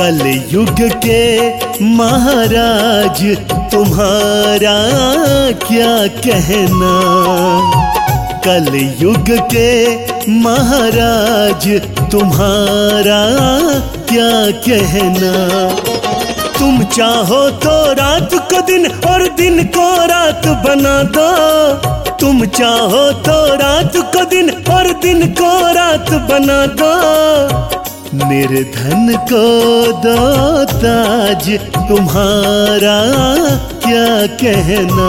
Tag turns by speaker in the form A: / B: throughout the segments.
A: कलयुग के महाराज तुम्हारा क्या कहना। कलयुग के महाराज तुम्हारा क्या कहना। तुम चाहो तो रात को दिन और दिन को रात बना दो। तुम चाहो तो रात को दिन और दिन को रात बना दो। निर्धन को दो ताज तुम्हारा क्या कहना।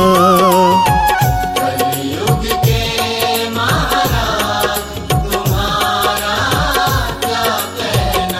B: कलयुग के महाराज तुम्हारा क्या कहना।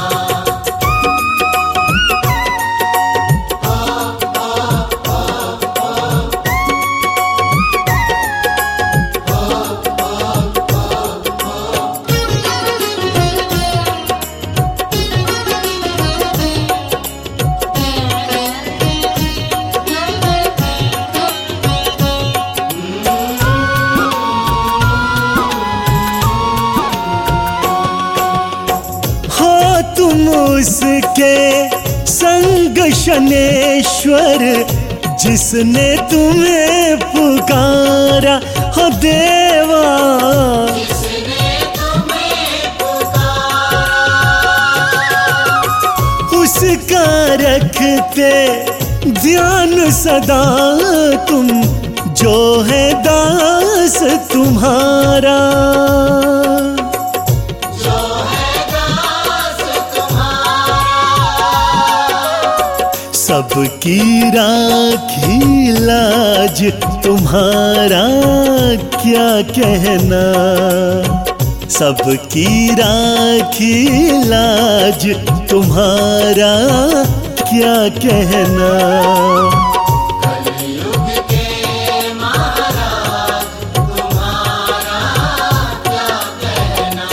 A: तुम उसके संग शनेश्वर जिसने तुम्हें पुकारा हो देवा।
B: जिसने तुम्हें पुकारा
A: उसका रखते ध्यान सदा तुम जो है दास तुम्हारा। सबकी राखी लाज तुम्हारा क्या कहना। सबकी राखी लाज तुम्हारा क्या कहना।
B: कलयुग के महाराज तुम्हारा क्या कहना।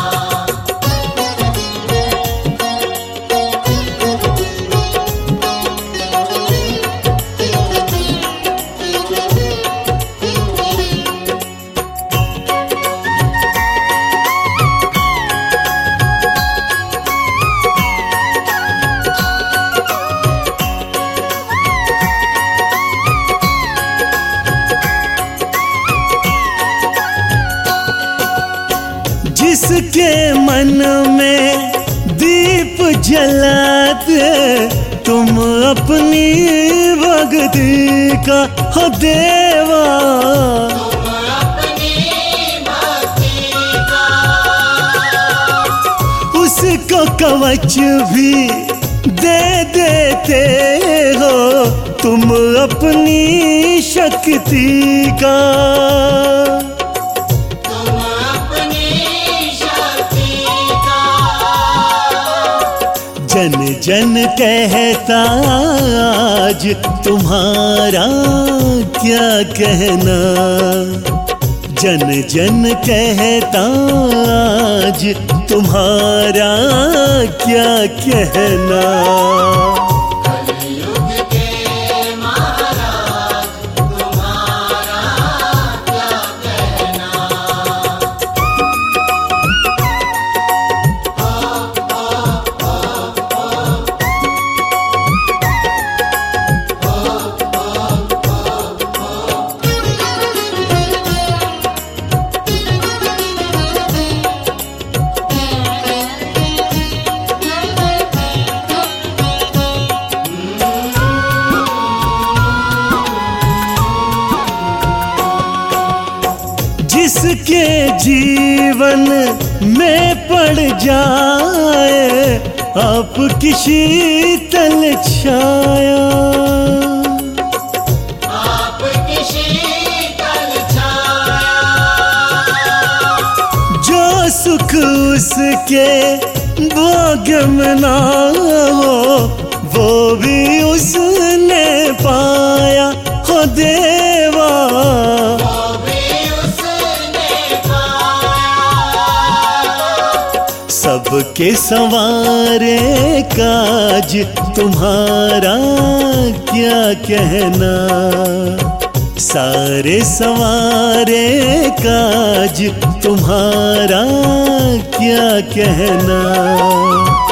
A: जिसके मन में दीप जलाते तुम अपनी भक्ति का हो देवा।
B: तुम अपनी भक्ति का
A: उसको कवच भी दे देते हो तुम अपनी शक्ति का। जन जन कहता आज तुम्हारा क्या कहना। जन जन कहता आज तुम्हारा क्या कहना।
B: कलयुग के महाराज तुम्हारा क्या कहना।
A: जिसके जीवन में पड़ जाए आपकी शीतल छाया।
B: आपकी शीतल छाया
A: जो सुख उसके भाग्य में ना हो वो भी उसने पाया हो देवा। सबके संवारे काज तुम्हारा क्या कहना। सारे संवारे काज तुम्हारा क्या कहना।